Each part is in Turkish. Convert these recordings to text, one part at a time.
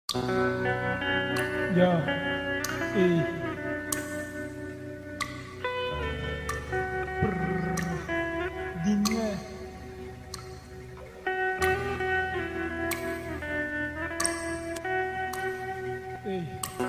Ya ey dinle. Ey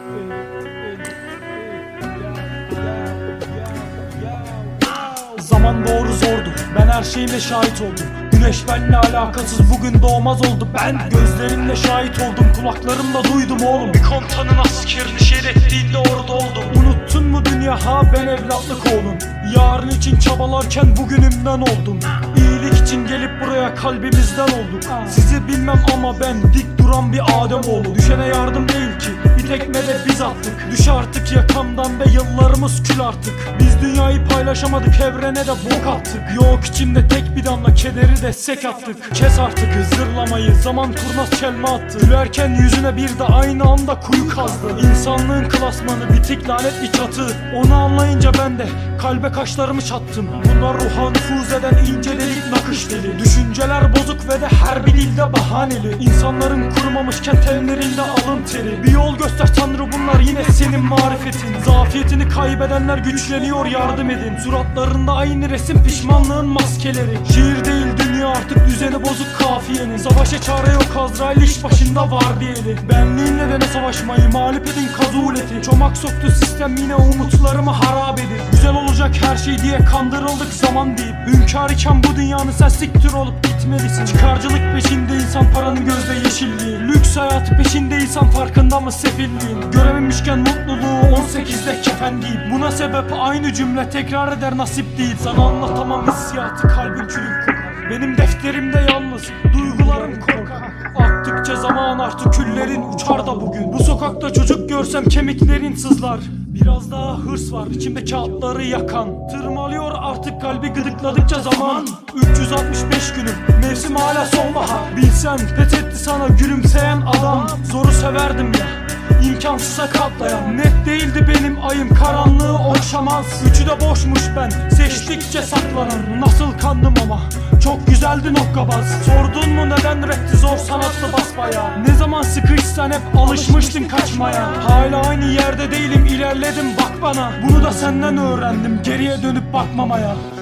Zaman doğru zordu, ben her şeyime şahit oldum. Güneş benimle alakasız, bugün doğmaz oldu. Ben gözlerimle şahit oldum, kulaklarımla duydum oğlum. Bir komutanın askerini şehit ettiğinde orada oldum. Unuttun mu dünya, ha ben evlatlık oğlum. Yarın için çabalarken bugünümden oldum. İyilik için gelip buraya kalbimizden olduk. Sizi bilmem ama ben dik duran bir Ademoğlu. Düşene yardım değil ki, bir tekme de biz attık. Düş artık yakamdan ve yıllarımız kül artık. Biz dünyayı paylaşamadık, evrene de bok attık. Yok içimde tek bir damla kederi de sek attık. Kes artık zırlamayı, zaman kurnaz çelme attı. Gülerken yüzüne bir de aynı anda kuyu kazdı. İnsanlığın klasmanı bitik lanetli çatı. Onu anlayınca ben de kalbe kaşlarımı çattım. Bunlar ruha nüfuz eden ince delik nakış deli. Düşünceler bozuk ve de her bir dilde bahaneli. İnsanların kurumamışken tenlerinde alın teri. Bir yol göster Tanrı, bunlar yine senin marifetin. Zafiyetini kaybedenler güçleniyor, yardım edin. Suratlarında aynı resim, pişmanlığın maskeleri. Şiir değil dünya artık, düzeni bozuk kafiyenin. Savaşa çare yok, Azrail iş başında var diyeli. Benliğinle de ne savaşmayı, mağlup edin kazuleti. Çomak soktu sistem, yine umutlarımı harap edin. Güzel olacak her şey diye kandırıldık zaman deyip. Hünkâr iken bu dünyanın sen siktir olup gitmelisin. Çıkarcılık peşinde insan, paranın gözde yeşilliği. Lüks hayatı peşinde insan, farkında mı sefilliğin? Görememişken mutluluğu 18'de kefen giyip. Buna sebep aynı cümle tekrar eder, nasip değil. Sana anlatamam hissiyatı, kalbin çürük kokar. Benim defterimde yalnız duygularım korkar. Aktıkça zaman artık küllerin uçar da bugün. Bu sokakta çocuk görsem kemiklerin sızlar. Biraz daha hırs var içimde kağıtları yakan. Tırmalıyor artık kalbi gıdıkladıkça zaman. 365 günüm, mevsim hala sonbahar. Bilsen fethetti sana gülümseyen adam. Zoru severdim ya, İmkansıza katlayan. Net değildi benim ayım, karanlığı okşamaz. Üçü de boşmuş ben, seçtikçe saklanan. Nasıl kandım ama, çok güzeldi nokkabaz. Sordun mu neden rapti zor sanatlı basbaya? Ne zaman sıkışsan hep alışmıştın kaçmaya. Hala aynı yerde değilim, ilerledim bak bana. Bunu da senden öğrendim, geriye dönüp bakmamaya.